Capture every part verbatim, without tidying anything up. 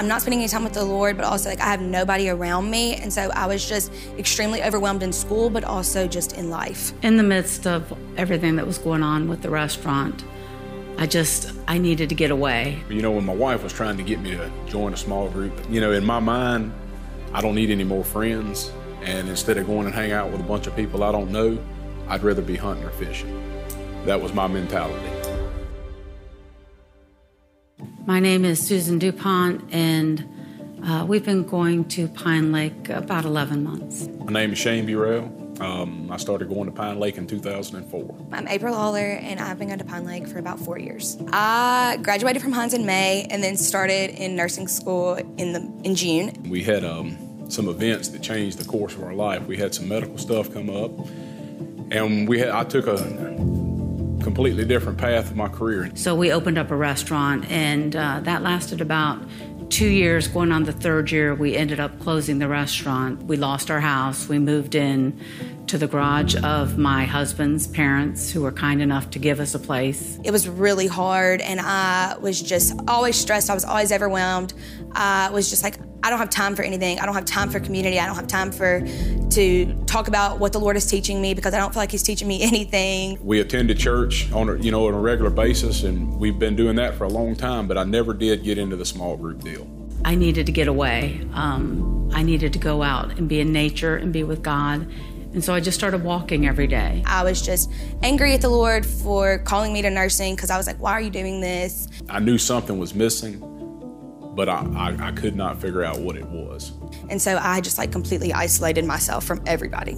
I'm not spending any time with the Lord, but also like I have nobody around me. And so I was just extremely overwhelmed in school, but also just in life. In the midst of everything that was going on with the restaurant, I just, I needed to get away. You know, when my wife was trying to get me to join a small group, you know, in my mind, I don't need any more friends. And instead of going and hang out with a bunch of people I don't know, I'd rather be hunting or fishing. That was my mentality. My name is Susan DuPont, and uh, we've been going to Pine Lake about eleven months. My name is Shane Burrell. Um, I started going to Pine Lake in two thousand four. I'm April Lawler, and I've been going to Pine Lake for about four years. I graduated from Hines in May and then started in nursing school in, the, in June. We had um, some events that changed the course of our life. We had some medical stuff come up, and we had, I took a completely different path of my career. So we opened up a restaurant, and uh, that lasted about two years. Going on the third year, we ended up closing the restaurant. We lost our house. We moved in to the garage of my husband's parents, who were kind enough to give us a place. It was really hard, and I was just always stressed. I was always overwhelmed. I was just like, I don't have time for anything. I don't have time for community. I don't have time for to talk about what the Lord is teaching me, because I don't feel like He's teaching me anything. We attended church on a, you know, on a regular basis, and we've been doing that for a long time, but I never did get into the small group deal. I needed to get away. Um, I needed to go out and be in nature and be with God. And so I just started walking every day. I was just angry at the Lord for calling me to nursing, because I was like, why are you doing this? I knew something was missing, but I, I, I could not figure out what it was. And so I just like completely isolated myself from everybody.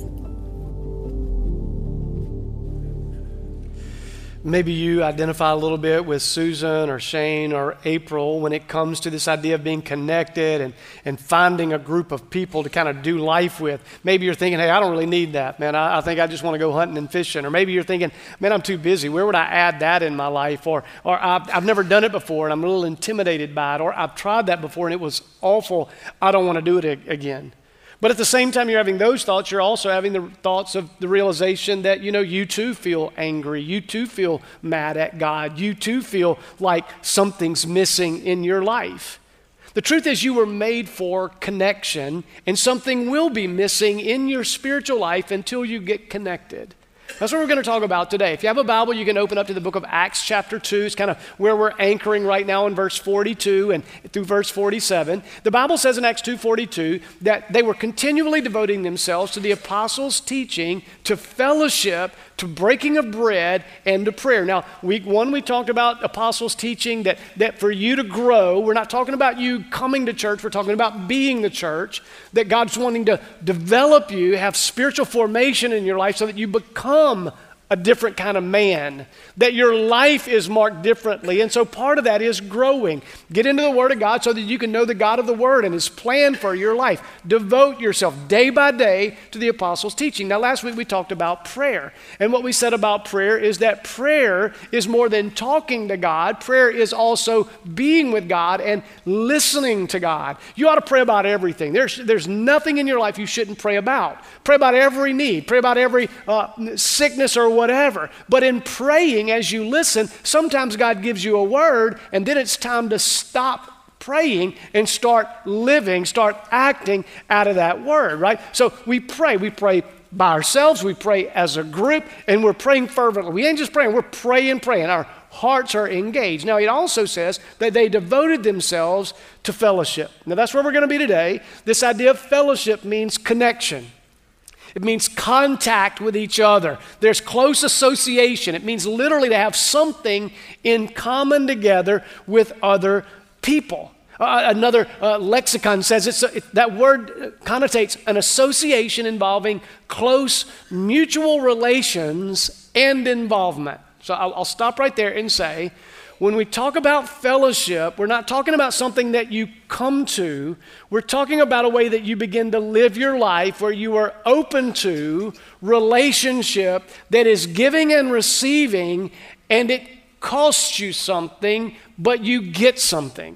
Maybe you identify a little bit with Susan or Shane or April when it comes to this idea of being connected and, and finding a group of people to kind of do life with. Maybe you're thinking, hey, I don't really need that, man. I, I think I just want to go hunting and fishing. Or maybe you're thinking, man, I'm too busy. Where would I add that in my life? Or, or I've, I've never done it before and I'm a little intimidated by it. Or I've tried that before and it was awful. I don't want to do it a- again. But at the same time you're having those thoughts, you're also having the thoughts of the realization that, you know, you too feel angry. You too feel mad at God. You too feel like something's missing in your life. The truth is you were made for connection, and something will be missing in your spiritual life until you get connected. That's what we're going to talk about today. If you have a Bible, you can open up to the book of Acts chapter two. It's kind of where we're anchoring right now in verse forty-two and through verse forty-seven. The Bible says in Acts two forty-two that they were continually devoting themselves to the apostles' teaching, to fellowship, to breaking of bread, and to prayer. Now, week one, we talked about apostles' teaching that, that for you to grow, we're not talking about you coming to church, we're talking about being the church, that God's wanting to develop you, have spiritual formation in your life so that you become a different kind of man, that your life is marked differently. And so part of that is growing. Get into the Word of God so that you can know the God of the Word and His plan for your life. Devote yourself day by day to the apostles' teaching. Now, last week we talked about prayer. And what we said about prayer is that prayer is more than talking to God. Prayer is also being with God and listening to God. You ought to pray about everything. There's, there's nothing in your life you shouldn't pray about. Pray about every need. Pray about every uh, sickness or whatever. But in praying, as you listen, sometimes God gives you a word, and then it's time to stop praying and start living, start acting out of that word, right? So we pray. We pray by ourselves. We pray as a group, and we're praying fervently. We ain't just praying. We're praying, praying. Our hearts are engaged. Now, it also says that they devoted themselves to fellowship. Now, that's where we're going to be today. This idea of fellowship means connection. It means contact with each other. There's close association. It means literally to have something in common together with other people. Uh, another uh, lexicon says it's a, it, that word connotates an association involving close mutual relations and involvement. So I'll, I'll stop right there and say, when we talk about fellowship, we're not talking about something that you come to. We're talking about a way that you begin to live your life where you are open to relationship that is giving and receiving, and it costs you something, but you get something.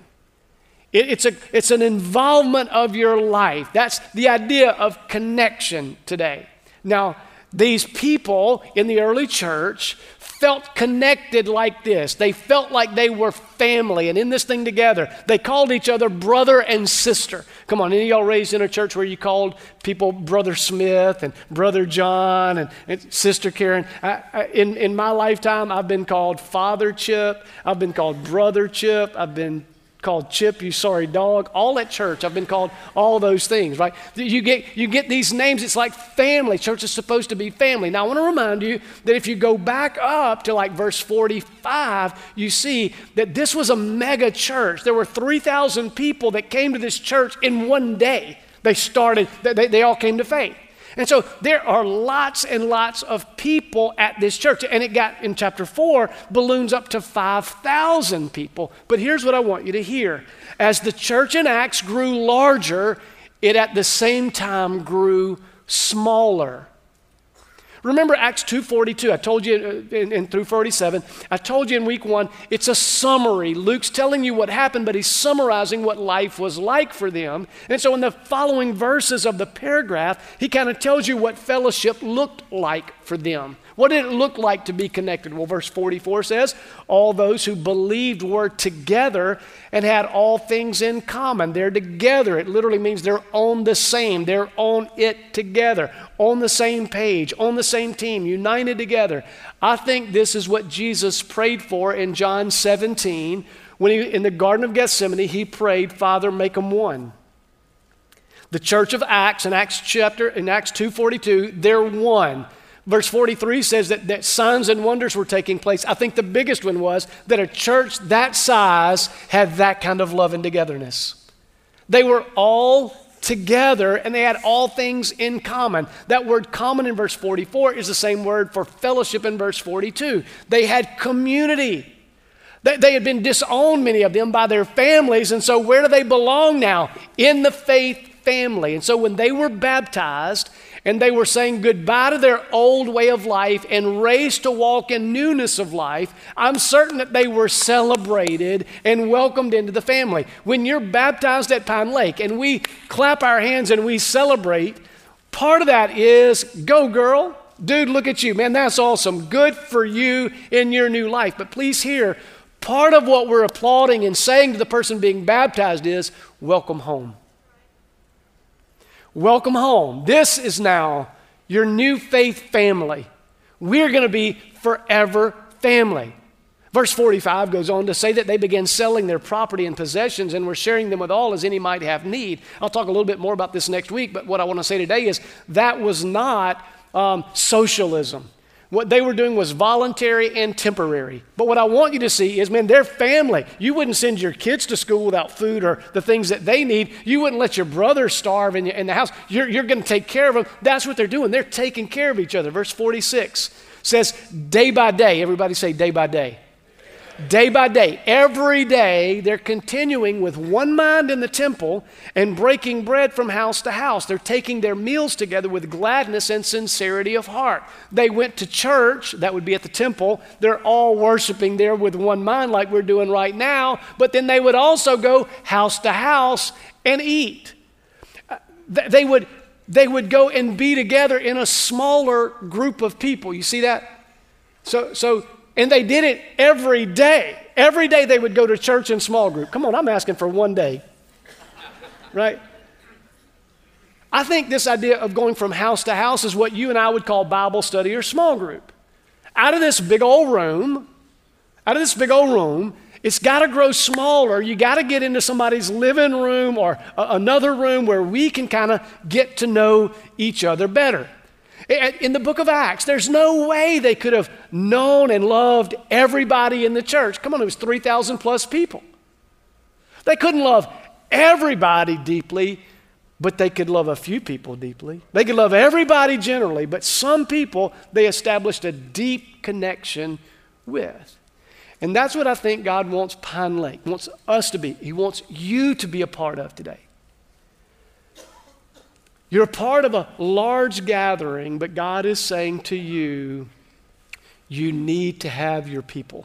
It, it's, a, it's an involvement of your life. That's the idea of connection today. Now, these people in the early church felt connected like this. They felt like they were family and in this thing together. They called each other brother and sister. Come on, any of y'all raised in a church where you called people Brother Smith and Brother John and, and Sister Karen? I, I, in, in my lifetime, I've been called Father Chip. I've been called Brother Chip. I've been called Chip, you sorry dog. All at church, I've been called all those things, right? You get, you get these names, it's like family. Church is supposed to be family. Now, I want to remind you that if you go back up to like verse forty-five, you see that this was a mega church. There were three thousand people that came to this church in one day. They started, they, they all came to faith. And so there are lots and lots of people at this church. And it got, in chapter four, balloons up to five thousand people. But here's what I want you to hear. As the church in Acts grew larger, it at the same time grew smaller. Remember Acts two forty-two, I told you, in, in through forty-seven, I told you in week one, it's a summary. Luke's telling you what happened, but he's summarizing what life was like for them. And so in the following verses of the paragraph, he kind of tells you what fellowship looked like for them. What did it look like to be connected? Well, verse forty-four says, all those who believed were together and had all things in common. They're together. It literally means they're on the same. They're on it together, on the same page, on the same team, united together. I think this is what Jesus prayed for in John seventeen. When he, in the Garden of Gethsemane, he prayed, Father, make them one. The church of Acts, in Acts chapter, in Acts two forty-two, they're one. Verse forty-three says that, that signs and wonders were taking place. I think the biggest one was that a church that size had that kind of love and togetherness. They were all together and they had all things in common. That word common in verse forty-four is the same word for fellowship in verse forty-two. They had community. They, they had been disowned, many of them, by their families. And so where do they belong now? In the faith family. And so when they were baptized, and they were saying goodbye to their old way of life and raised to walk in newness of life, I'm certain that they were celebrated and welcomed into the family. When you're baptized at Pine Lake and we clap our hands and we celebrate, part of that is, go girl, dude, look at you, man, that's awesome. Good for you in your new life. But please hear, part of what we're applauding and saying to the person being baptized is, welcome home. Welcome home. This is now your new faith family. We're going to be forever family. Verse forty-five goes on to say that they began selling their property and possessions and were sharing them with all as any might have need. I'll talk a little bit more about this next week, but what I want to say today is that was not um, socialism. What they were doing was voluntary and temporary. But what I want you to see is, man, they're family. You wouldn't send your kids to school without food or the things that they need. You wouldn't let your brother starve in, in the house. You're, you're going to take care of them. That's what they're doing. They're taking care of each other. Verse forty-six says, day by day. Everybody say day by day. Day by day, every day, they're continuing with one mind in the temple and breaking bread from house to house. They're taking their meals together with gladness and sincerity of heart. They went to church, that would be at the temple. They're all worshiping there with one mind like we're doing right now, but then they would also go house to house and eat. They would, they would go and be together in a smaller group of people. You see that? So, so, And they did it every day. Every day they would go to church in small group. Come on, I'm asking for one day, right? I think this idea of going from house to house is what you and I would call Bible study or small group. Out of this big old room, out of this big old room, it's got to grow smaller. You got to get into somebody's living room or a- another room where we can kind of get to know each other better. In the book of Acts, there's no way they could have known and loved everybody in the church. Come on, it was three thousand plus people. They couldn't love everybody deeply, but they could love a few people deeply. They could love everybody generally, but some people they established a deep connection with. And that's what I think God wants Pine Lake, wants us to be. He wants you to be a part of today. You're a part of a large gathering, but God is saying to you, you need to have your people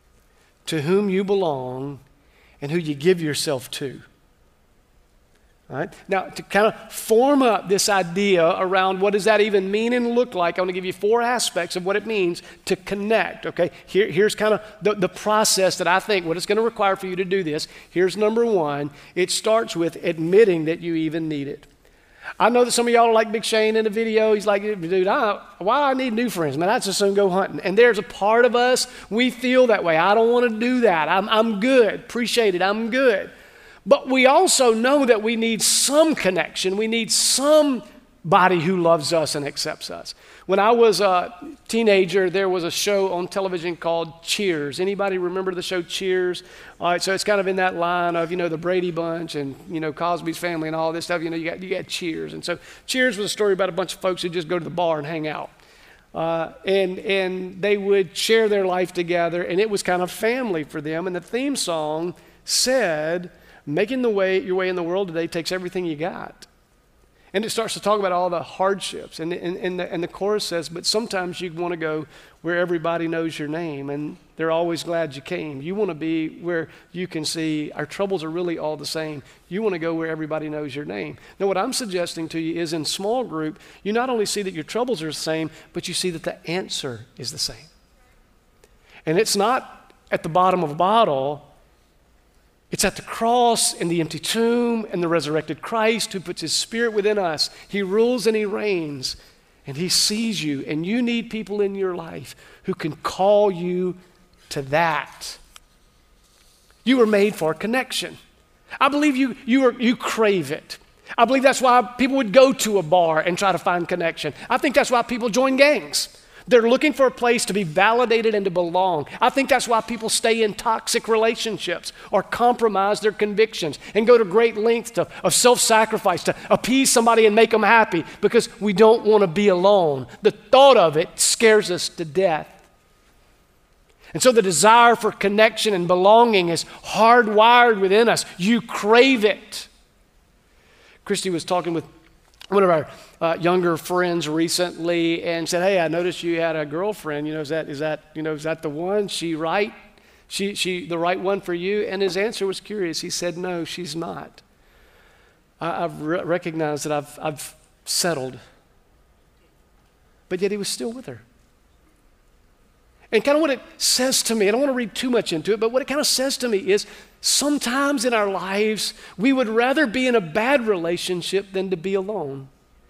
to whom you belong and who you give yourself to. All right? Now, to kind of form up this idea around what does that even mean and look like, I want to give you four aspects of what it means to connect, okay? Here, here's kind of the, the process that I think what it's going to require for you to do this. Here's number one. It starts with admitting that you even need it. I know that some of y'all are like Big Shane in the video. He's like, dude, I, why do I need new friends? Man, I just soon go hunting. And there's a part of us, we feel that way. I don't want to do that. I'm, I'm good. Appreciate it. I'm good. But we also know that we need some connection. We need somebody who loves us and accepts us. When I was a teenager, there was a show on television called Cheers. Anybody remember the show Cheers? All right, so it's kind of in that line of, you know, the Brady Bunch and, you know, Cosby's Family and all this stuff. You know, you got, you got Cheers. And so Cheers was a story about a bunch of folks who just go to the bar and hang out. Uh, and, and they would share their life together, and it was kind of family for them. And the theme song said, making the way your way in the world today takes everything you got. And it starts to talk about all the hardships. And, and, and, the, and the chorus says, but sometimes you want to go where everybody knows your name and they're always glad you came. You want to be where you can see our troubles are really all the same. You want to go where everybody knows your name. Now, what I'm suggesting to you is in small group, you not only see that your troubles are the same, but you see that the answer is the same. And it's not at the bottom of a bottle. It's at the cross and the empty tomb and the resurrected Christ who puts his Spirit within us. He rules and he reigns and he sees you, and you need people in your life who can call you to that. You were made for connection. I believe you, you, are, you crave it. I believe that's why people would go to a bar and try to find connection. I think that's why people join gangs. They're looking for a place to be validated and to belong. I think that's why people stay in toxic relationships or compromise their convictions and go to great lengths to, of self-sacrifice to appease somebody and make them happy, because we don't want to be alone. The thought of it scares us to death. And so the desire for connection and belonging is hardwired within us. You crave it. Christy was talking with one of our uh, younger friends recently and said, hey, I noticed you had a girlfriend. You know, is that, is that, you know, is that the one? She right? She, she, the right one for you? And his answer was curious. He said, no, she's not. I, I've re- recognized that I've, I've settled. But yet he was still with her. And kind of what it says to me, I don't want to read too much into it, but what it kind of says to me is sometimes in our lives, we would rather be in a bad relationship than to be alone.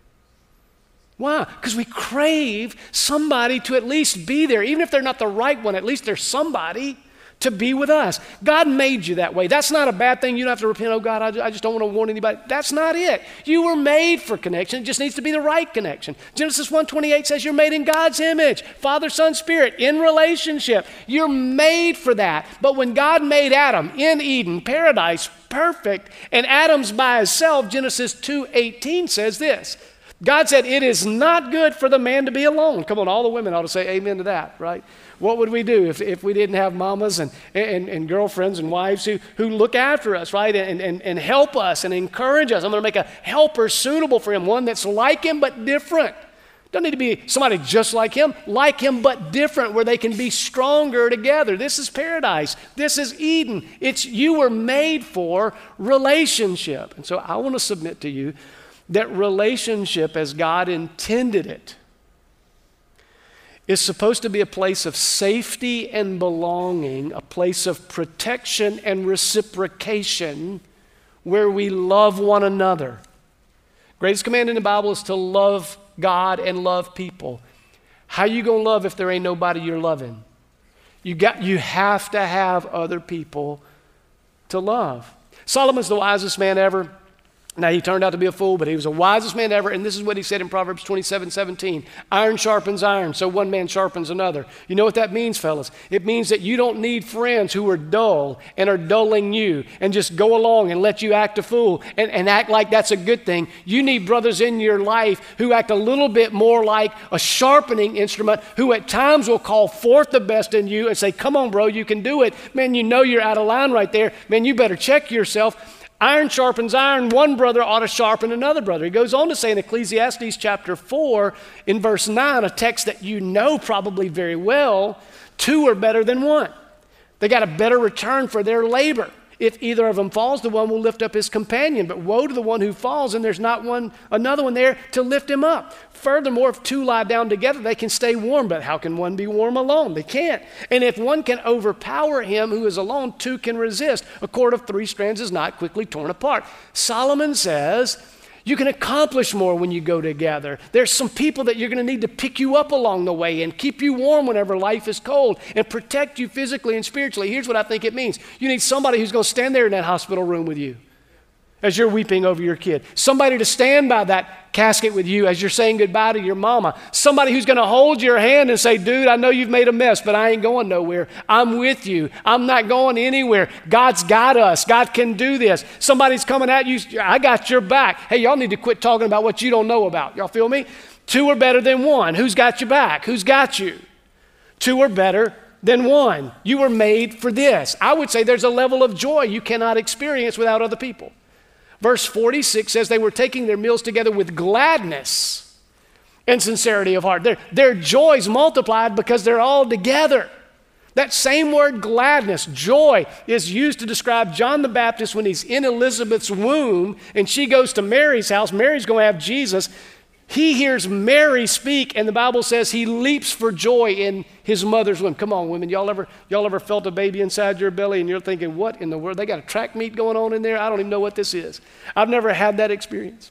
Why? Because we crave somebody to at least be there. Even if they're not the right one, at least there's somebody to be with us. God made you that way. That's not a bad thing. You don't have to repent, oh God, I just don't want to warn anybody. That's not it. You were made for connection. It just needs to be the right connection. Genesis one twenty-eight says you're made in God's image. Father, Son, Spirit, in relationship. You're made for that. But when God made Adam in Eden, paradise, perfect, and Adam's by himself, Genesis two eighteen says this. God said, it is not good for the man to be alone. Come on, all the women ought to say amen to that, right? What would we do if, if we didn't have mamas and, and, and girlfriends and wives who, who look after us, right, and, and, and help us and encourage us? I'm going to make a helper suitable for him, one that's like him but different. Doesn't need to be somebody just like him, like him but different, where they can be stronger together. This is paradise. This is Eden. It's you were made for relationship. And so I want to submit to you that relationship as God intended it is supposed to be a place of safety and belonging, a place of protection and reciprocation where we love one another. Greatest command in the Bible is to love God and love people. How you going to love if there ain't nobody you're loving? You got, you have to have other people to love. Solomon's the wisest man ever. Now, he turned out to be a fool, but he was the wisest man ever. And this is what he said in Proverbs twenty-seven seventeen. Iron sharpens iron, so one man sharpens another. You know what that means, fellas? It means that you don't need friends who are dull and are dulling you and just go along and let you act a fool and, and act like that's a good thing. You need brothers in your life who act a little bit more like a sharpening instrument, who at times will call forth the best in you and say, come on, bro, you can do it. Man, you know you're out of line right there. Man, you better check yourself. Iron sharpens iron. One brother ought to sharpen another brother. He goes on to say in Ecclesiastes chapter four, in verse nine, a text that you know probably very well, two are better than one. They got a better return for their labor. if either of them falls, the one will lift up his companion. But woe to the one who falls, and there's not one another one there to lift him up. Furthermore, if two lie down together, they can stay warm. But how can one be warm alone? They can't. And if one can overpower him who is alone, two can resist. A cord of three strands is not quickly torn apart. Solomon says, you can accomplish more when you go together. There's some people that you're going to need to pick you up along the way and keep you warm whenever life is cold and protect you physically and spiritually. Here's what I think it means. You need somebody who's going to stand there in that hospital room with you as you're weeping over your kid. Somebody to stand by that casket with you as you're saying goodbye to your mama. Somebody who's going to hold your hand and say, dude, I know you've made a mess, but I ain't going nowhere. I'm with you. I'm not going anywhere. God's got us. God can do this. Somebody's coming at you. I got your back. Hey, y'all need to quit talking about what you don't know about. Y'all feel me? Two are better than one. Who's got your back? Who's got you? Two are better than one. You were made for this. I would say there's a level of joy you cannot experience without other people. Verse forty-six says they were taking their meals together with gladness and sincerity of heart. Their, their joy's multiplied because they're all together. That same word gladness, joy, is used to describe John the Baptist when he's in Elizabeth's womb and she goes to Mary's house. Mary's going to have Jesus. He hears Mary speak, and the Bible says he leaps for joy in his mother's womb. Come on, women, y'all ever, y'all ever felt a baby inside your belly and you're thinking, what in the world? They got a track meet going on in there? I don't even know what this is. I've never had that experience.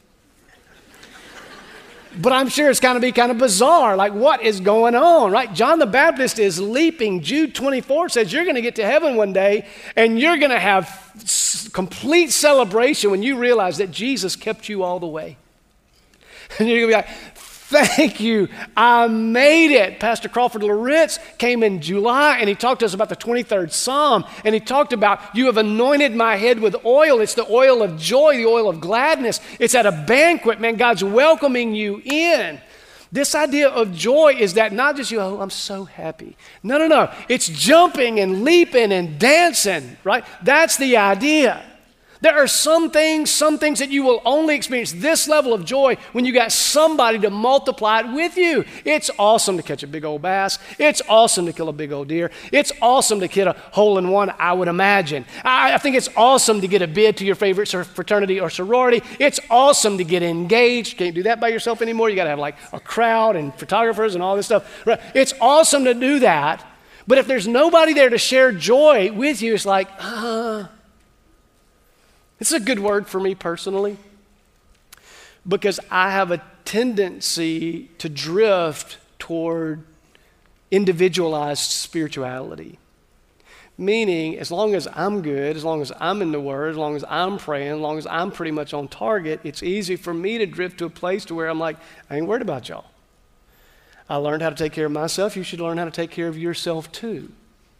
But I'm sure it's going to be kind of bizarre. Like, what is going on, right? John the Baptist is leaping. Jude twenty-four says you're going to get to heaven one day, and you're going to have complete celebration when you realize that Jesus kept you all the way. And you're going to be like, thank you, I made it. Pastor Crawford Loritz came in July and he talked to us about the twenty-third Psalm. And he talked about, you have anointed my head with oil. It's the oil of joy, the oil of gladness. It's at a banquet, man. God's welcoming you in. This idea of joy is that not just you, oh, I'm so happy. No, no, no. It's jumping and leaping and dancing, right? That's the idea. There are some things, some things that you will only experience this level of joy when you got somebody to multiply it with you. It's awesome to catch a big old bass. It's awesome to kill a big old deer. It's awesome to get a hole in one, I would imagine. I, I think it's awesome to get a bid to your favorite fraternity or sorority. It's awesome to get engaged. Can't do that by yourself anymore. You got to have like a crowd and photographers and all this stuff. It's awesome to do that. But if there's nobody there to share joy with you, it's like, uh, it's a good word for me personally because I have a tendency to drift toward individualized spirituality. Meaning, as long as I'm good, as long as I'm in the Word, as long as I'm praying, as long as I'm pretty much on target, it's easy for me to drift to a place to where I'm like, I ain't worried about y'all. I learned how to take care of myself. You should learn how to take care of yourself too.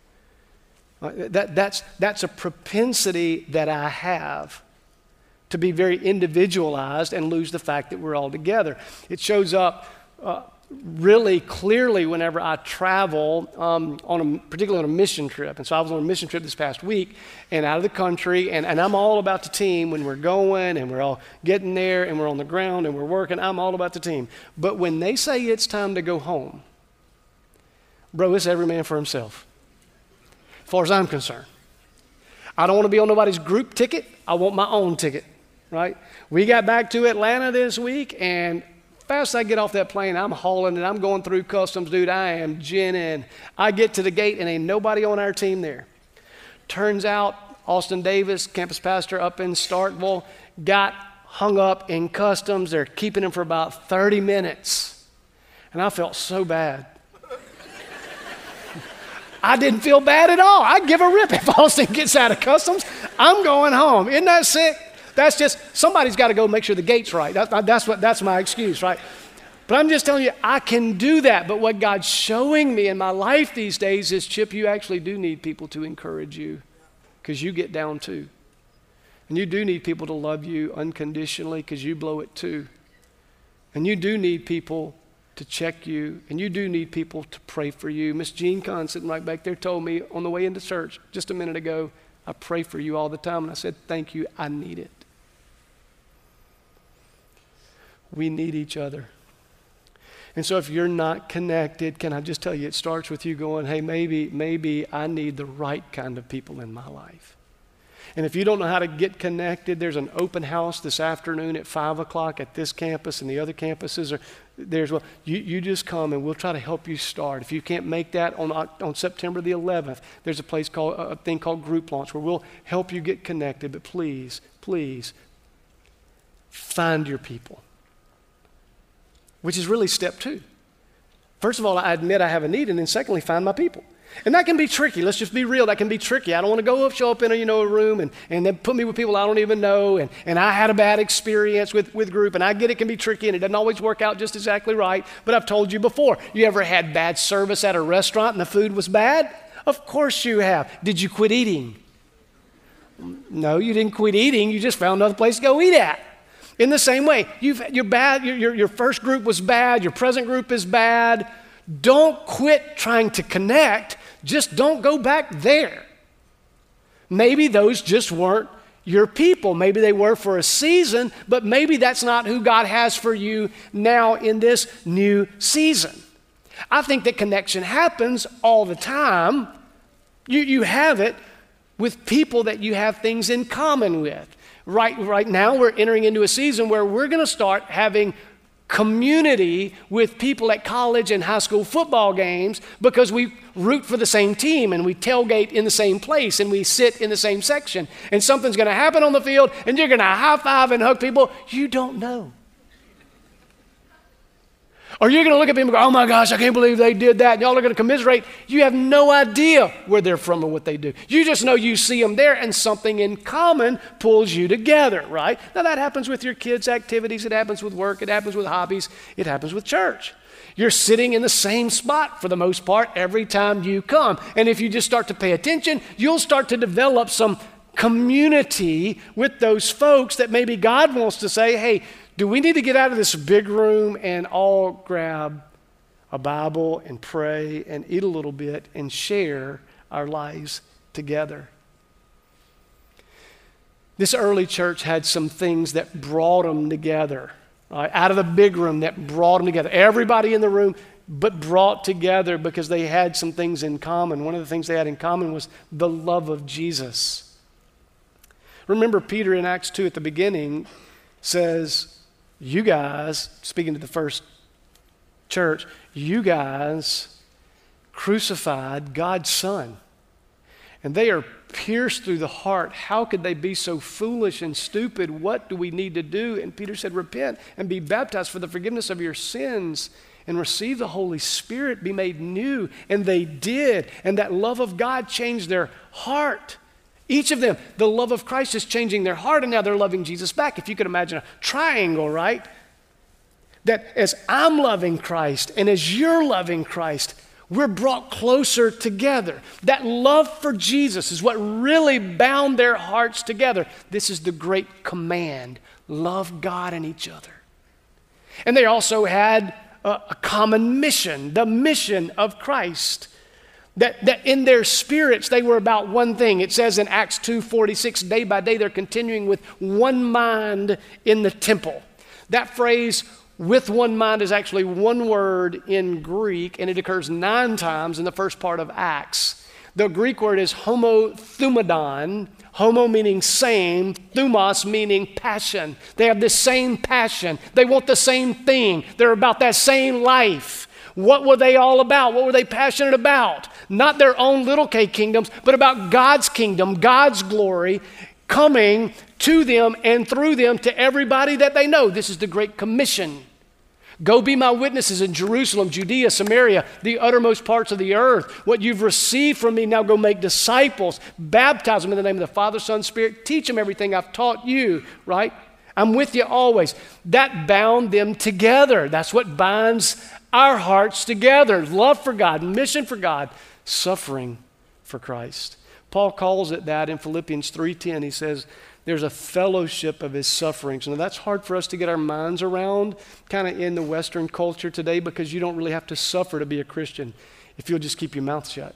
That, that's, that's a propensity that I have to be very individualized and lose the fact that we're all together. It shows up uh, really clearly whenever I travel, um, on a, particularly on a mission trip. And so I was on a mission trip this past week and out of the country, and, and I'm all about the team when we're going and we're all getting there and we're on the ground and we're working. I'm all about the team. But when they say it's time to go home, bro, it's every man for himself. As far as I'm concerned. I don't want to be on nobody's group ticket. I want my own ticket, right? We got back to Atlanta this week, and fast I get off that plane, I'm hauling and I'm going through customs, dude. I am ginning. I get to the gate, and ain't nobody on our team there. Turns out, Austin Davis, campus pastor up in Starkville, got hung up in customs. They're keeping him for about thirty minutes. And I felt so bad. I didn't feel bad at all. I'd give a rip if Austin gets out of customs. I'm going home. Isn't that sick? That's just, somebody's got to go make sure the gate's right. That, that's, what, that's my excuse, right? But I'm just telling you, I can do that. But what God's showing me in my life these days is, Chip, you actually do need people to encourage you because you get down too. And you do need people to love you unconditionally because you blow it too. And you do need people to check you, and you do need people to pray for you. Miss Jean Kahn, sitting right back there, told me on the way into church just a minute ago, I pray for you all the time. And I said, thank you, I need it. We need each other. And so if you're not connected, can I just tell you, it starts with you going, hey, maybe, maybe I need the right kind of people in my life. And if you don't know how to get connected, there's an open house this afternoon at five o'clock at this campus and the other campuses are there's well. You, you just come and we'll try to help you start. If you can't make that on, on September the eleventh, there's a place called, a thing called Group Launch where we'll help you get connected. But please, please, find your people, which is really step two. First of all, I admit I have a need, and then secondly, find my people. And that can be tricky. Let's just be real. That can be tricky. I don't want to go up, show up in a, you know, a room and, and then put me with people I don't even know. And, and I had a bad experience with, with group, and I get it can be tricky, and it doesn't always work out just exactly right. But I've told you before, you ever had bad service at a restaurant and the food was bad? Of course you have. Did you quit eating? No, you didn't quit eating. You just found another place to go eat at. In the same way, you've, you're bad, your, your, your first group was bad, your present group is bad. Don't quit trying to connect. Just don't go back there. Maybe those just weren't your people. Maybe they were for a season, but maybe that's not who God has for you now in this new season. I think that connection happens all the time. You, you have it with people that you have things in common with. Right, right now, we're entering into a season where we're going to start having community with people at college and high school football games because we root for the same team and we tailgate in the same place and we sit in the same section. And something's going to happen on the field and you're going to high five and hug people you don't know. Or you're going to look at people and go, oh my gosh, I can't believe they did that. And y'all are going to commiserate. You have no idea where they're from or what they do. You just know you see them there and something in common pulls you together, right? Now that happens with your kids' activities. It happens with work. It happens with hobbies. It happens with church. You're sitting in the same spot for the most part every time you come. And if you just start to pay attention, you'll start to develop some community with those folks that maybe God wants to say, hey, do we need to get out of this big room and all grab a Bible and pray and eat a little bit and share our lives together? This early church had some things that brought them together, right? Out of the big room that brought them together. Everybody in the room, but brought together because they had some things in common. One of the things they had in common was the love of Jesus. Remember Peter in Acts two at the beginning says, you guys, speaking to the first church, you guys crucified God's Son. And they are pierced through the heart. How could they be so foolish and stupid? What do we need to do? And Peter said, repent and be baptized for the forgiveness of your sins and receive the Holy Spirit, be made new. And they did. And that love of God changed their heart. Each of them, the love of Christ is changing their heart, and now they're loving Jesus back. If you could imagine a triangle, right? That as I'm loving Christ and as you're loving Christ, we're brought closer together. That love for Jesus is what really bound their hearts together. This is the great command. Love God and each other. And they also had a, a common mission, the mission of Christ. That, that in their spirits, they were about one thing. It says in Acts two forty-six, day by day, they're continuing with one mind in the temple. That phrase, with one mind, is actually one word in Greek, and it occurs nine times in the first part of Acts. The Greek word is homothumadon, homo meaning same, thumos meaning passion. They have the same passion. They want the same thing. They're about that same life. What were they all about? What were they passionate about? Not their own little K kingdoms, but about God's kingdom, God's glory coming to them and through them to everybody that they know. This is the Great Commission. Go be my witnesses in Jerusalem, Judea, Samaria, the uttermost parts of the earth. What you've received from me, now go make disciples. Baptize them in the name of the Father, Son, Spirit. Teach them everything I've taught you, right? I'm with you always. That bound them together. That's what binds our hearts together. Love for God, mission for God, suffering for Christ. Paul calls it that in Philippians three ten. He says there's a fellowship of his sufferings. Now that's hard for us to get our minds around kind of in the Western culture today because you don't really have to suffer to be a Christian if you'll just keep your mouth shut.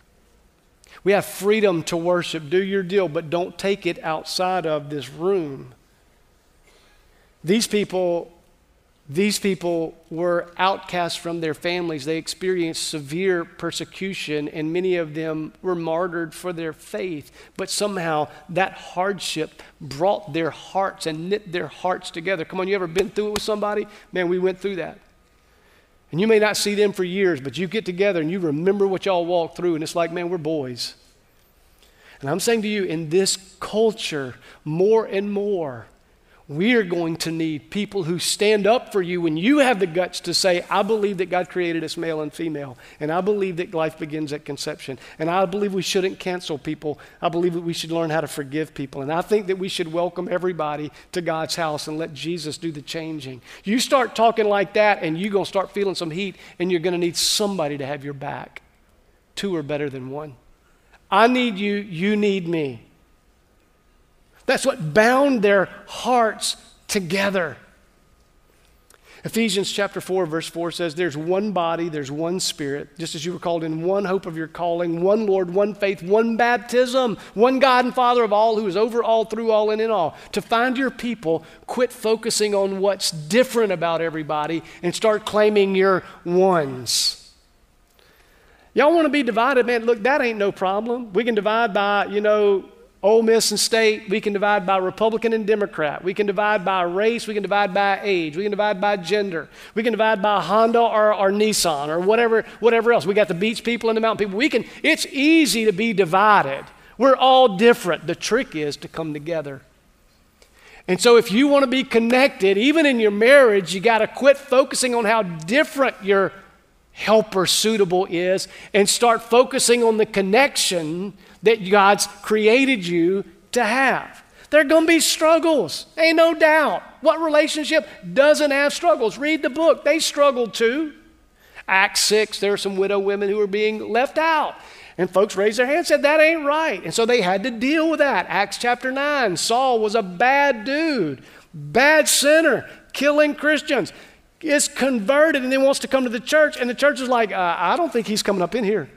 We have freedom to worship. Do your deal, but don't take it outside of this room. These people These people were outcasts from their families. They experienced severe persecution, and many of them were martyred for their faith. But somehow that hardship brought their hearts and knit their hearts together. Come on, you ever been through it with somebody? Man, we went through that. And you may not see them for years, but you get together and you remember what y'all walked through, and it's like, man, we're boys. And I'm saying to you, in this culture, more and more, we are going to need people who stand up for you when you have the guts to say, I believe that God created us male and female, and I believe that life begins at conception, and I believe we shouldn't cancel people. I believe that we should learn how to forgive people, and I think that we should welcome everybody to God's house and let Jesus do the changing. You start talking like that, and you're going to start feeling some heat, and you're going to need somebody to have your back. Two are better than one. I need you, you need me. That's what bound their hearts together. Ephesians chapter four, verse four says, there's one body, there's one spirit, just as you were called in one hope of your calling, one Lord, one faith, one baptism, one God and Father of all, who is over all, through all, and in all. To find your people, quit focusing on what's different about everybody and start claiming you're ones. Y'all want to be divided? Man, look, that ain't no problem. We can divide by, you know, Ole Miss and State. We can divide by Republican and Democrat. We can divide by race. We can divide by age. We can divide by gender. We can divide by Honda or, or Nissan or whatever, whatever else. We got the beach people and the mountain people. We can. It's easy to be divided. We're all different. The trick is to come together. And so if you want to be connected, even in your marriage, you got to quit focusing on how different your helper suitable is and start focusing on the connection that God's created you to have. There are going to be struggles, ain't no doubt. What relationship doesn't have struggles? Read the book. They struggled too. Acts six, there are some widow women who were being left out. And folks raised their hand and said, that ain't right. And so they had to deal with that. Acts chapter nine, Saul was a bad dude, bad sinner, killing Christians, is converted and then wants to come to the church. And the church is like, uh, I don't think he's coming up in here.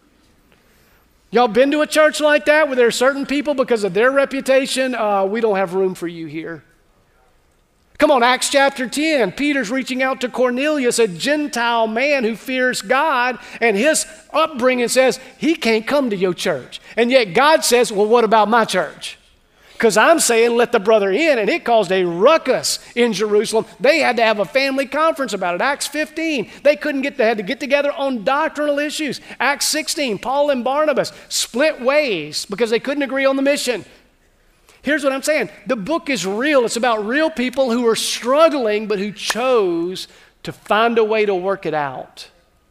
Y'all been to a church like that where there are certain people, because of their reputation, uh, we don't have room for you here? Come on, Acts chapter ten, Peter's reaching out to Cornelius, a Gentile man who fears God, and his upbringing says he can't come to your church. And yet God says, well, what about my church? Because I'm saying let the brother in, and it caused a ruckus in Jerusalem. They had to have a family conference about it. Acts fifteen, they couldn't get, they had to get together on doctrinal issues. Acts sixteen, Paul and Barnabas split ways because they couldn't agree on the mission. Here's what I'm saying. The book is real. It's about real people who are struggling, but who chose to find a way to work it out.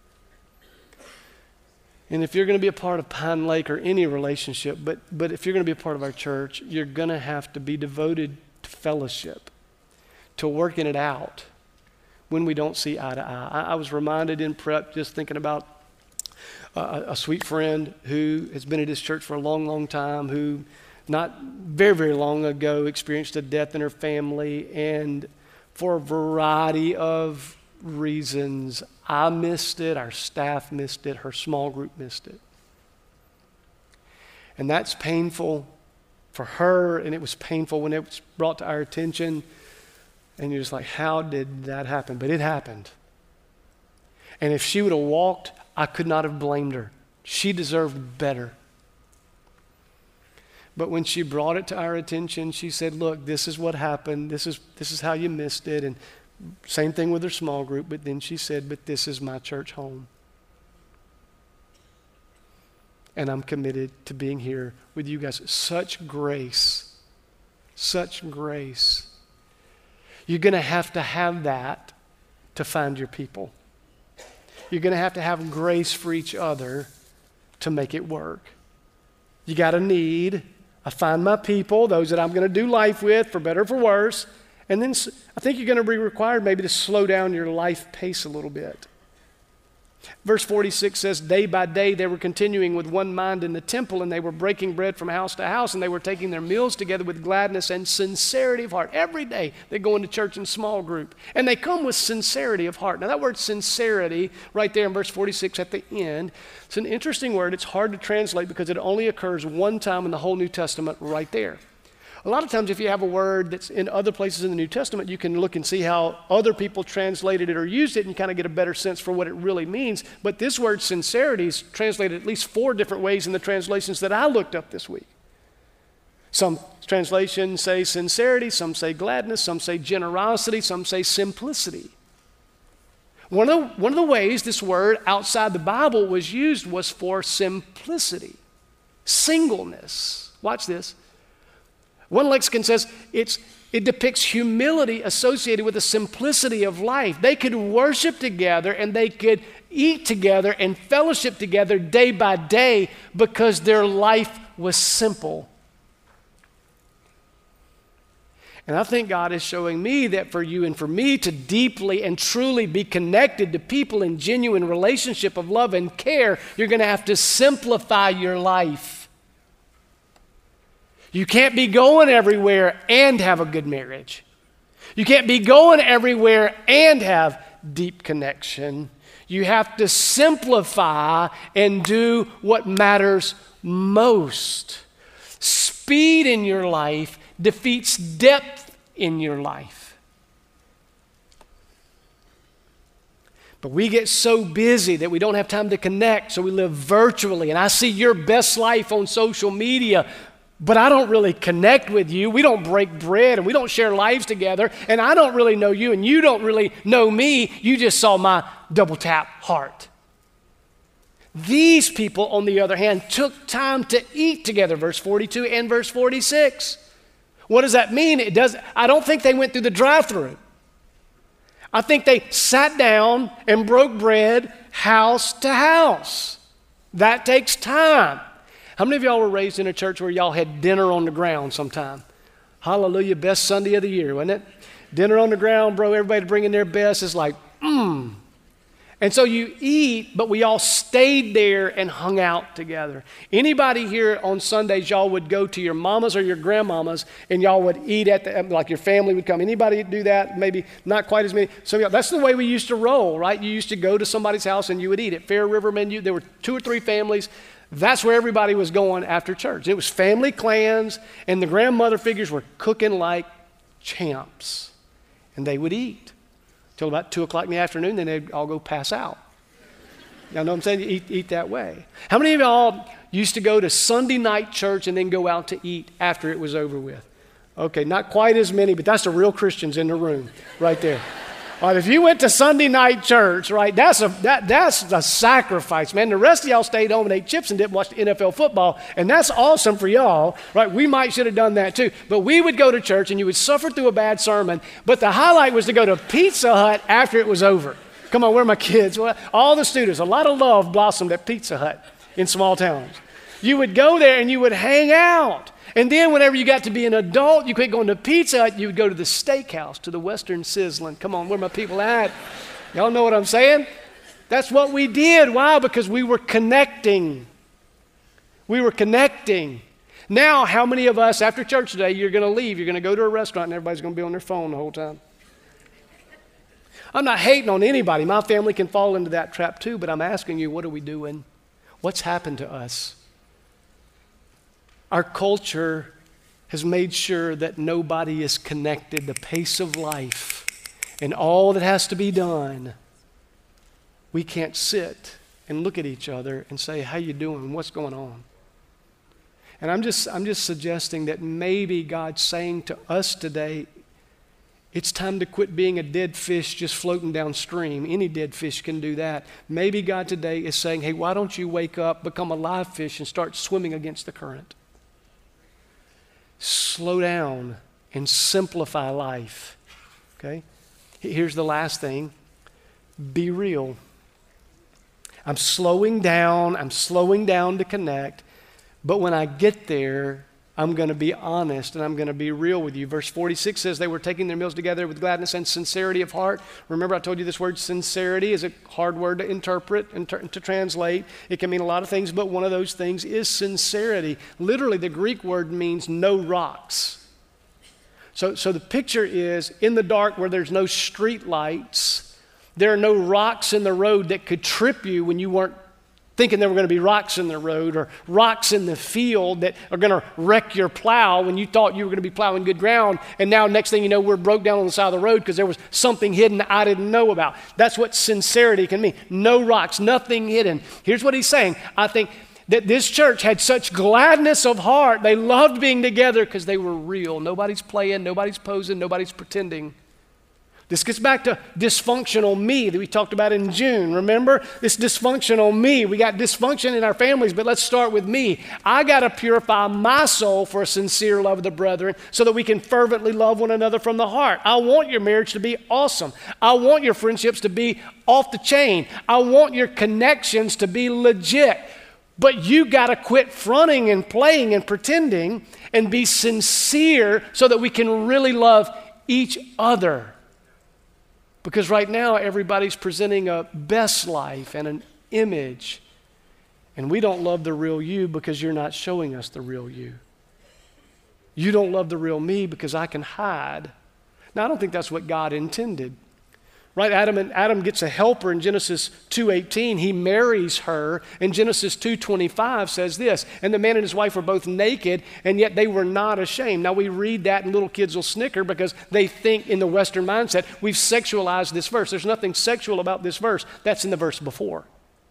And if you're going to be a part of Pine Lake or any relationship, but, but if you're going to be a part of our church, you're going to have to be devoted to fellowship, to working it out when we don't see eye to eye. I, I was reminded in prep, just thinking about uh, a sweet friend who has been at this church for a long, long time, who not very, very long ago experienced a death in her family, and for a variety of reasons, I missed it, our staff missed it, her small group missed it. And that's painful for her, and it was painful when it was brought to our attention. And you're just like, how did that happen? But it happened. And if she would have walked, I could not have blamed her. She deserved better. But when she brought it to our attention, she said, look, this is what happened. This is, this is how you missed it. And same thing with her small group, but then she said, but this is my church home. And I'm committed to being here with you guys. Such grace, such grace. You're going to have to have that to find your people. You're going to have to have grace for each other to make it work. You got to need, I find my people, those that I'm going to do life with, for better or for worse. And then I think you're going to be required maybe to slow down your life pace a little bit. Verse forty-six says, day by day they were continuing with one mind in the temple, and they were breaking bread from house to house, and they were taking their meals together with gladness and sincerity of heart. Every day they go into church in small group, and they come with sincerity of heart. Now that word sincerity right there in verse forty-six at the end, it's an interesting word. It's hard to translate because it only occurs one time in the whole New Testament right there. A lot of times if you have a word that's in other places in the New Testament, you can look and see how other people translated it or used it and kind of get a better sense for what it really means. But this word sincerity is translated at least four different ways in the translations that I looked up this week. Some translations say sincerity, some say gladness, some say generosity, some say simplicity. One of the, one of the ways this word outside the Bible was used was for simplicity, singleness. Watch this. One lexicon says it's, it depicts humility associated with the simplicity of life. They could worship together and they could eat together and fellowship together day by day because their life was simple. And I think God is showing me that for you and for me to deeply and truly be connected to people in genuine relationship of love and care, you're going to have to simplify your life. You can't be going everywhere and have a good marriage. You can't be going everywhere and have deep connection. You have to simplify and do what matters most. Speed in your life defeats depth in your life. But we get so busy that we don't have time to connect, so we live virtually. And I see your best life on social media, but I don't really connect with you. We don't break bread and we don't share lives together. And I don't really know you and you don't really know me. You just saw my double tap heart. These people, on the other hand, took time to eat together, verse forty-two and verse forty-six. What does that mean? It does. I don't think they went through the drive-thru. I think they sat down and broke bread house to house. That takes time. How many of y'all were raised in a church where y'all had dinner on the ground sometime? Hallelujah, best Sunday of the year, wasn't it? Dinner on the ground, bro, everybody bringing their best. It's like, mmm. And so you eat, but we all stayed there and hung out together. Anybody here on Sundays, y'all would go to your mama's or your grandmama's and y'all would eat at the, like your family would come. Anybody do that? Maybe not quite as many. So y'all, that's the way we used to roll, right? You used to go to somebody's house and you would eat. At Fair River Menu, there were two or three families. That's where everybody was going after church. It was family clans, and the grandmother figures were cooking like champs. And they would eat till about two o'clock in the afternoon, then they'd all go pass out. Y'all know what I'm saying? Eat, eat that way. How many of y'all used to go to Sunday night church and then go out to eat after it was over with? Okay, not quite as many, but that's the real Christians in the room right there. All right, if you went to Sunday night church, right, that's a that that's a sacrifice, man. The rest of y'all stayed home and ate chips and didn't watch the N F L football, and that's awesome for y'all, right? We might should have done that too. But we would go to church and you would suffer through a bad sermon, but the highlight was to go to Pizza Hut after it was over. Come on, where are my kids? Well, all the students, a lot of love blossomed at Pizza Hut in small towns. You would go there and you would hang out. And then whenever you got to be an adult, you quit going to Pizza Hut, you would go to the steakhouse, to the Western Sizzling. Come on, where my people at? Y'all know what I'm saying? That's what we did. Why? Because we were connecting. We were connecting. Now, how many of us, after church today, you're going to leave, you're going to go to a restaurant, and everybody's going to be on their phone the whole time? I'm not hating on anybody. My family can fall into that trap too, but I'm asking you, what are we doing? What's happened to us? Our culture has made sure that nobody is connected. The pace of life and all that has to be done, we can't sit and look at each other and say, how you doing? What's going on? And I'm just, I'm just suggesting that maybe God's saying to us today, it's time to quit being a dead fish just floating downstream. Any dead fish can do that. Maybe God today is saying, hey, why don't you wake up, become a live fish, and start swimming against the current? Slow down and simplify life, okay? Here's the last thing. Be real. I'm slowing down. I'm slowing down to connect. But when I get there, I'm going to be honest and I'm going to be real with you. Verse forty-six says they were taking their meals together with gladness and sincerity of heart. Remember, I told you this word sincerity is a hard word to interpret and ter- to translate. It can mean a lot of things, but one of those things is sincerity. Literally, the Greek word means no rocks. So, so the picture is in the dark where there's no street lights, there are no rocks in the road that could trip you when you weren't thinking there were going to be rocks in the road or rocks in the field that are going to wreck your plow when you thought you were going to be plowing good ground, and now next thing you know, we're broke down on the side of the road because there was something hidden I didn't know about. That's what sincerity can mean. No rocks, nothing hidden. Here's what he's saying. I think that this church had such gladness of heart. They loved being together because they were real. Nobody's playing, nobody's posing, nobody's pretending. This gets back to dysfunctional me that we talked about in June. Remember? This dysfunctional me. We got dysfunction in our families, but let's start with me. I got to purify my soul for a sincere love of the brethren so that we can fervently love one another from the heart. I want your marriage to be awesome. I want your friendships to be off the chain. I want your connections to be legit. But you got to quit fronting and playing and pretending and be sincere so that we can really love each other. Because right now, everybody's presenting a best life and an image. And we don't love the real you because you're not showing us the real you. You don't love the real me because I can hide. Now, I don't think that's what God intended. Right? Adam and Adam gets a helper in Genesis two eighteen. He marries her. And Genesis two twenty-five says this, and the man and his wife were both naked, and yet they were not ashamed. Now we read that and little kids will snicker because they think in the Western mindset, we've sexualized this verse. There's nothing sexual about this verse. That's in the verse before.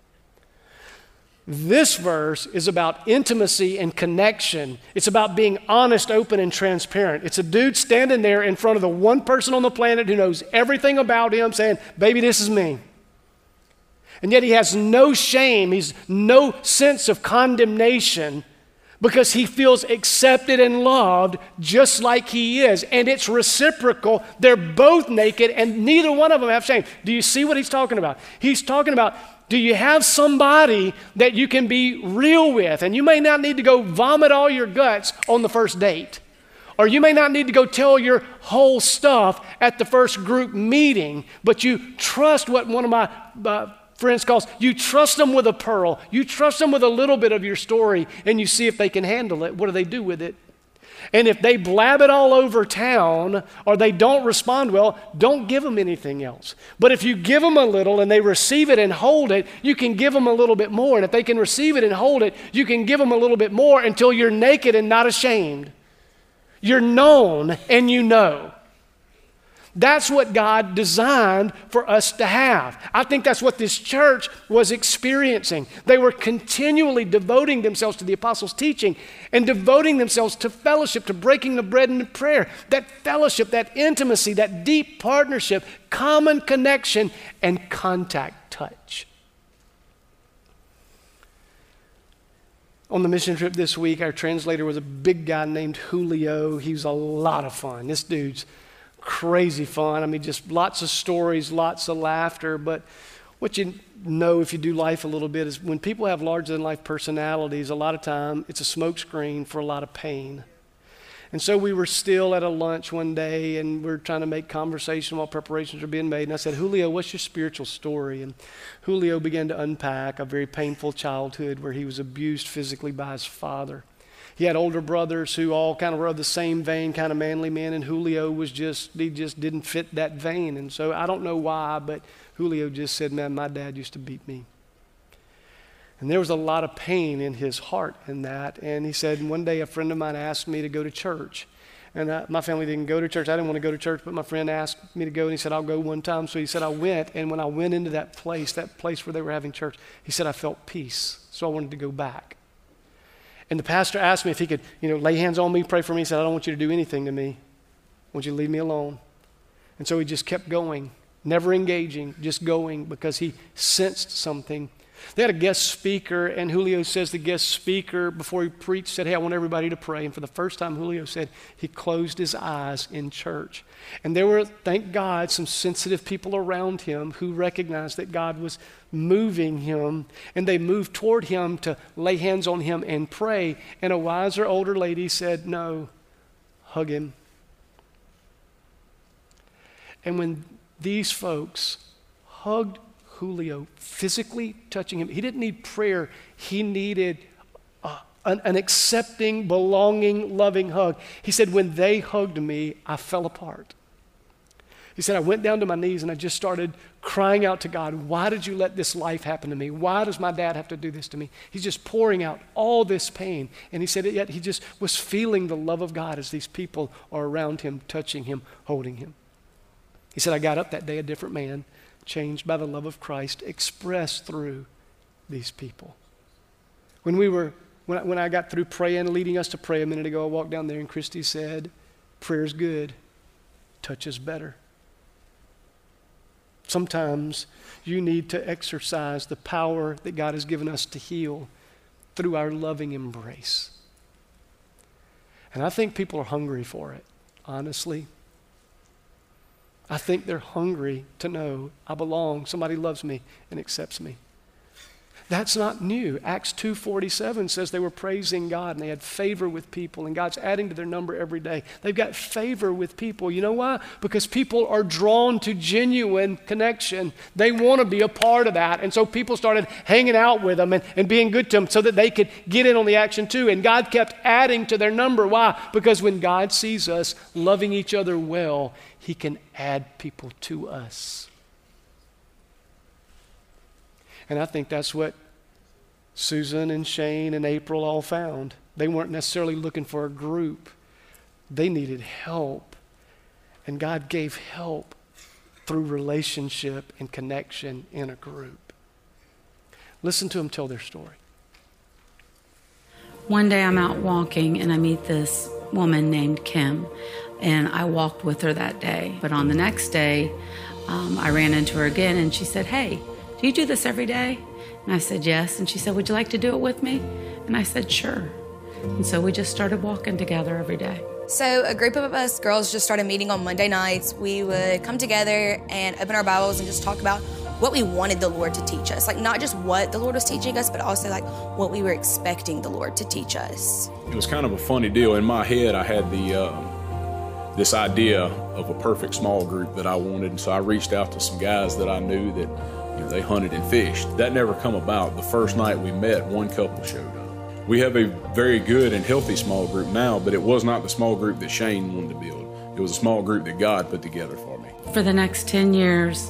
This verse is about intimacy and connection. It's about being honest, open, and transparent. It's a dude standing there in front of the one person on the planet who knows everything about him saying, baby, this is me. And yet he has no shame. He's no sense of condemnation because he feels accepted and loved just like he is. And it's reciprocal. They're both naked and neither one of them have shame. Do you see what he's talking about? He's talking about, do you have somebody that you can be real with? And you may not need to go vomit all your guts on the first date. Or you may not need to go tell your whole stuff at the first group meeting, but you trust what one of my uh, friends calls, you trust them with a pearl. You trust them with a little bit of your story, and you see if they can handle it. What do they do with it? And if they blab it all over town or they don't respond well, don't give them anything else. But if you give them a little and they receive it and hold it, you can give them a little bit more. And if they can receive it and hold it, you can give them a little bit more until you're naked and not ashamed. You're known and you know. That's what God designed for us to have. I think that's what this church was experiencing. They were continually devoting themselves to the apostles' teaching and devoting themselves to fellowship, to breaking the bread and to prayer. That fellowship, that intimacy, that deep partnership, common connection, and contact touch. On the mission trip this week, our translator was a big guy named Julio. He was a lot of fun. This dude's crazy fun. I mean, just lots of stories, lots of laughter. But what you know if you do life a little bit is when people have larger-than-life personalities, a lot of time it's a smokescreen for a lot of pain. And so we were still at a lunch one day, and we we're trying to make conversation while preparations were being made. And I said, Julio, what's your spiritual story? And Julio began to unpack a very painful childhood where he was abused physically by his father. He had older brothers who all kind of were of the same vein, kind of manly men, and Julio was just, he just didn't fit that vein. And so I don't know why, but Julio just said, man, my dad used to beat me. And there was a lot of pain in his heart in that. And he said, one day a friend of mine asked me to go to church. And I, my family didn't go to church. I didn't want to go to church, but my friend asked me to go, and he said, I'll go one time. So he said, I went, and when I went into that place, that place where they were having church, he said, I felt peace. So I wanted to go back. And the pastor asked me if he could, you know, lay hands on me, pray for me. He said, I don't want you to do anything to me. I want you to leave me alone. And so he just kept going, never engaging, just going because he sensed something. They had a guest speaker, and Julio says the guest speaker, before he preached, said, hey, I want everybody to pray. And for the first time, Julio said he closed his eyes in church. And there were, thank God, some sensitive people around him who recognized that God was moving him, and they moved toward him to lay hands on him and pray. And a wiser older lady said, no, hug him. And when these folks hugged Julio, physically touching him, he didn't need prayer. He needed uh, an, an accepting, belonging, loving hug. He said, when they hugged me, I fell apart. He said, I went down to my knees and I just started crying out to God, why did you let this life happen to me? Why does my dad have to do this to me? He's just pouring out all this pain. And he said, yet he just was feeling the love of God as these people are around him, touching him, holding him. He said, I got up that day a different man, changed by the love of Christ, expressed through these people. When we were, when I, when I got through praying, leading us to pray a minute ago, I walked down there and Christy said, prayer's good, touch is better. Sometimes you need to exercise the power that God has given us to heal through our loving embrace. And I think people are hungry for it, honestly. I think they're hungry to know I belong, somebody loves me and accepts me. That's not new. Acts two forty-seven says they were praising God and they had favor with people, and God's adding to their number every day. They've got favor with people. You know why? Because people are drawn to genuine connection. They want to be a part of that. And so people started hanging out with them and, and being good to them so that they could get in on the action too. And God kept adding to their number. Why? Because when God sees us loving each other well, he can add people to us. And I think that's what Susan and Shane and April all found. They weren't necessarily looking for a group. They needed help. And God gave help through relationship and connection in a group. Listen to them tell their story. One day I'm out walking and I meet this woman named Kim, and I walked with her that day. But on the next day, um, I ran into her again and she said, hey, do you do this every day? And I said, yes. And she said, would you like to do it with me? And I said, sure. And so we just started walking together every day. So a group of us girls just started meeting on Monday nights. We would come together and open our Bibles and just talk about what we wanted the Lord to teach us. Like not just what the Lord was teaching us, but also like what we were expecting the Lord to teach us. It was kind of a funny deal. In my head, I had the uh, this idea of a perfect small group that I wanted. And so I reached out to some guys that I knew that You know, they hunted and fished. That never come about. The first night we met, one couple showed up. We have a very good and healthy small group now, but it was not the small group that Shane wanted to build. It was a small group that God put together for me. For the next ten years,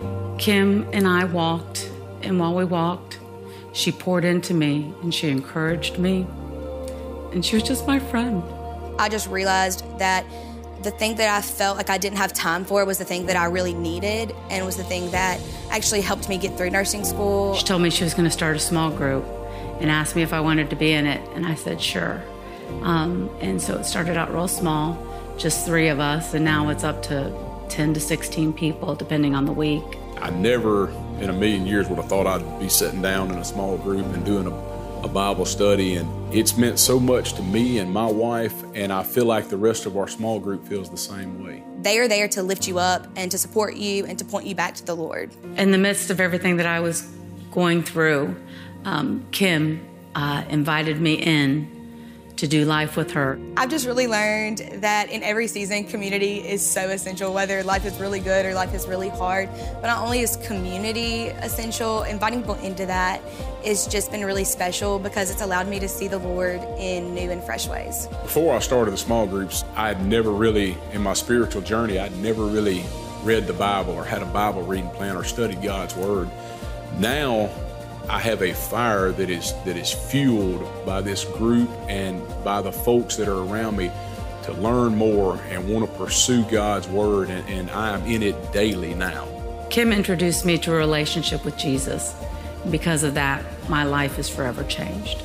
Kim and I walked, and while we walked, she poured into me, and she encouraged me, and she was just my friend. I just realized that the thing that I felt like I didn't have time for was the thing that I really needed, and was the thing that actually helped me get through nursing school. She told me she was going to start a small group and asked me if I wanted to be in it, and I said sure. Um, and so it started out real small, just three of us, and now it's up to ten to sixteen people, depending on the week. I never in a million years would have thought I'd be sitting down in a small group and doing a a Bible study, and it's meant so much to me and my wife, and I feel like the rest of our small group feels the same way. They are there to lift you up and to support you and to point you back to the Lord. In the midst of everything that I was going through, um, Kim uh, invited me in to do life with her. I've just really learned that in every season, community is so essential, whether life is really good or life is really hard. But not only is community essential, inviting people into that has just been really special because it's allowed me to see the Lord in new and fresh ways. Before I started the small groups, I had never really, in my spiritual journey, I'd never really read the Bible or had a Bible reading plan or studied God's Word. Now, I have a fire that is that is fueled by this group and by the folks that are around me to learn more and want to pursue God's Word, and, and I'm in it daily now. Kim introduced me to a relationship with Jesus. Because of that, my life is forever changed.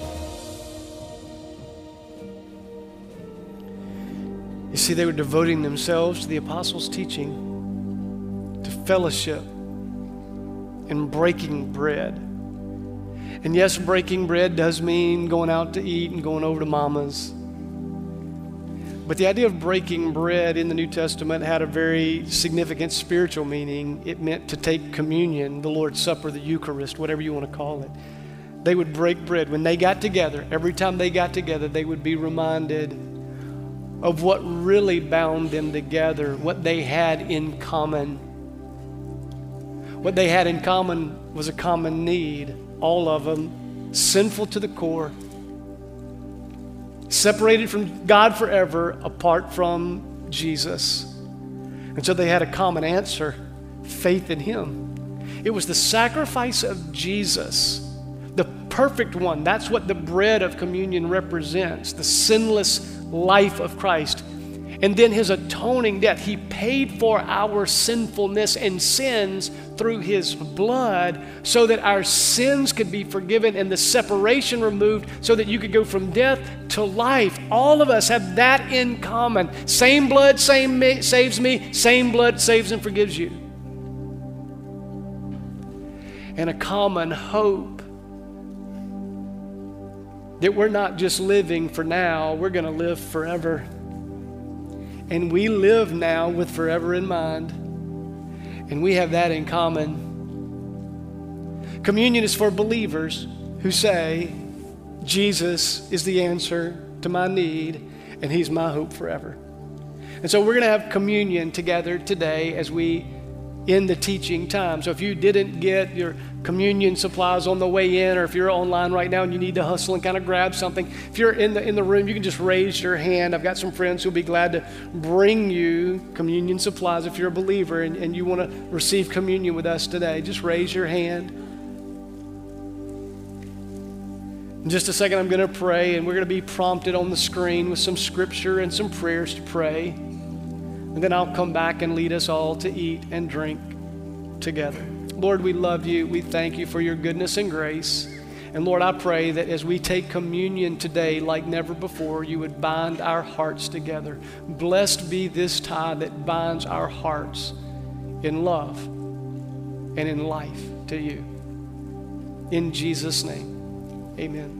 You see, they were devoting themselves to the apostles' teaching, to fellowship, and breaking bread. And yes, breaking bread does mean going out to eat and going over to mama's. But the idea of breaking bread in the New Testament had a very significant spiritual meaning. It meant to take communion, the Lord's Supper, the Eucharist, whatever you want to call it. They would break bread. When they got together, every time they got together, they would be reminded of what really bound them together, what they had in common. What they had in common was a common need. All of them, sinful to the core, separated from God forever, apart from Jesus. And so they had a common answer: faith in him. It was the sacrifice of Jesus, the perfect one. That's what the bread of communion represents, the sinless life of Christ. And then his atoning death. He paid for our sinfulness and sins through his blood so that our sins could be forgiven and the separation removed so that you could go from death to life. All of us have that in common. Same blood same me, saves me, same blood saves and forgives you. And a common hope that we're not just living for now, we're going to live forever. And we live now with forever in mind. And we have that in common. Communion is for believers who say, Jesus is the answer to my need, and he's my hope forever. And so we're going to have communion together today as we end the teaching time. So if you didn't get your communion supplies on the way in, or if you're online right now and you need to hustle and kind of grab something, if you're in the in the room, you can just raise your hand. I've got some friends who'll be glad to bring you communion supplies if you're a believer and, and you want to receive communion with us today. Just raise your hand. In just a second, I'm going to pray, and we're going to be prompted on the screen with some scripture and some prayers to pray. And then I'll come back and lead us all to eat and drink together. Lord, we love you. We thank you for your goodness and grace. And Lord, I pray that as we take communion today like never before, you would bind our hearts together. Blessed be this tie that binds our hearts in love and in life to you. In Jesus' name, amen.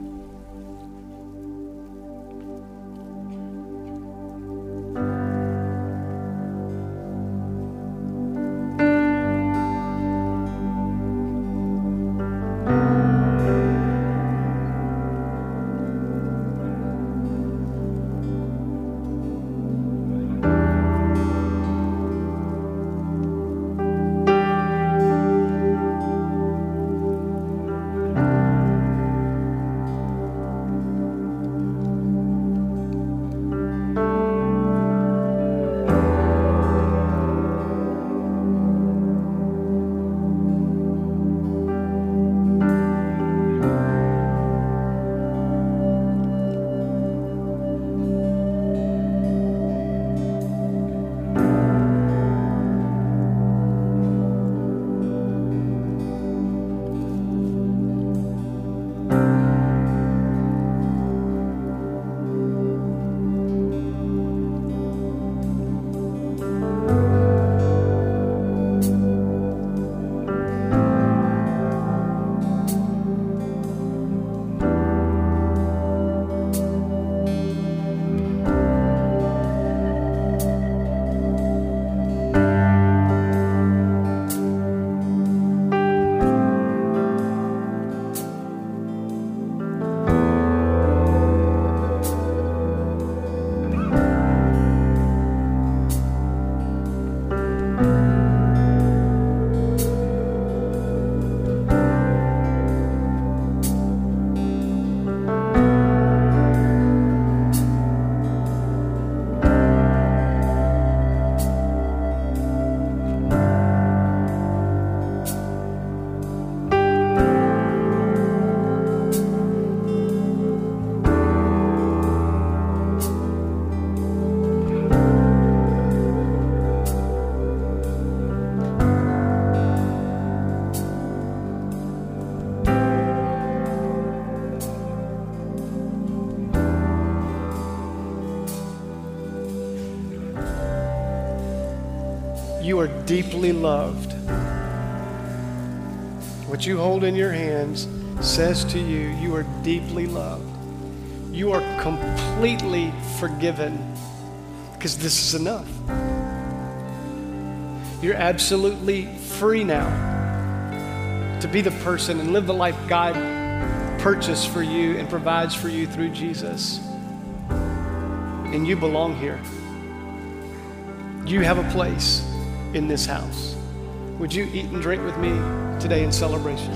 You are deeply loved. What you hold in your hands says to you, you are deeply loved. You are completely forgiven because this is enough. You're absolutely free now to be the person and live the life God purchased for you and provides for you through Jesus. And you belong here. You have a place in this house. Would you eat and drink with me today in celebration?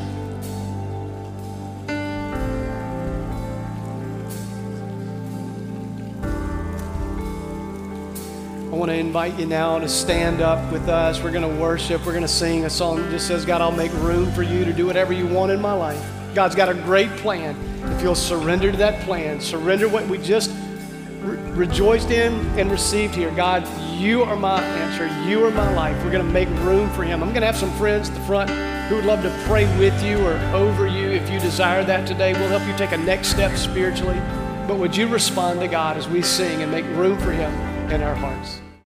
I want to invite you now to stand up with us. We're going to worship. We're going to sing a song that just says, God, I'll make room for you to do whatever you want in my life. God's got a great plan. If you'll surrender to that plan, surrender what we just re- rejoiced in and received here. God, you are my answer. You are my life. We're going to make room for him. I'm going to have some friends at the front who would love to pray with you or over you if you desire that today. We'll help you take a next step spiritually. But would you respond to God as we sing and make room for him in our hearts?